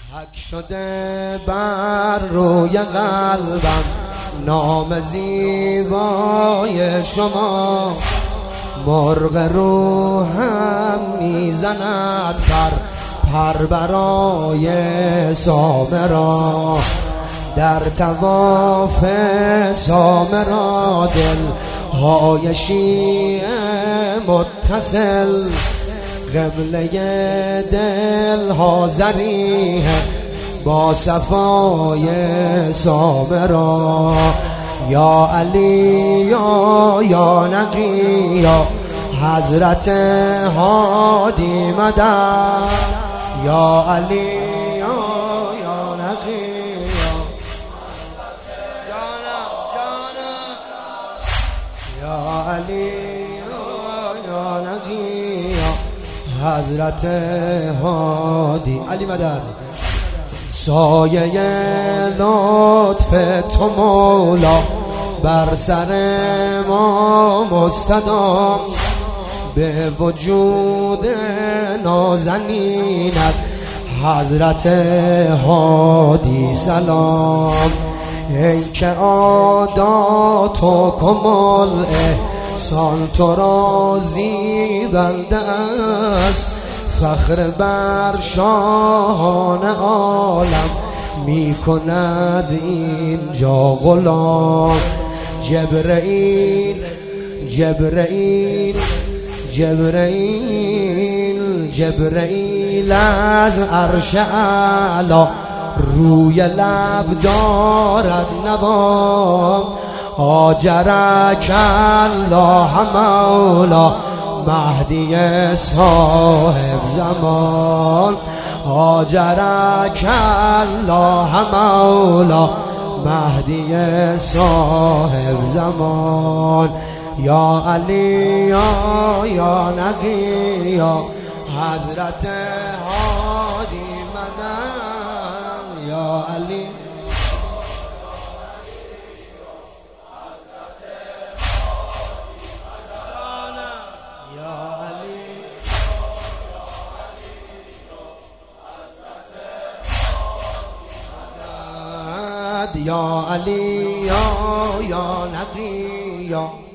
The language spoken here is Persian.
حک شده بر روی قلبم نام زیبای شما، مرغ روحم میزند پر برای سامرا. در طواف سامرا دلهای شیعه متصل، قبله دلها ضریح با صفای سامرا. یا علی یا نقی یا حضرت هادی مدد، یا علی یا نقی یا علی یا نقی حضرت هادی علی مدد. سایه لطف تو مولا بر سر ما مستدام، به وجود نازنینت حضرت هادی سلام. ای که عادات و کمال احسان تو را زیبنده است، فخر بر شاهان عالم می کند اینجا غلام. جبرئیل جبرئیل جبرئیل جبرئیل از عرش اعلی روی لب دارد نوا. هاجرک الله مولا مهدی صاحب زمان، هاجرک الله مولا مهدی صاحب زمان. یا علی یا نقی یا حضرت هادی مدد، یا علی یا علی یا نقی یا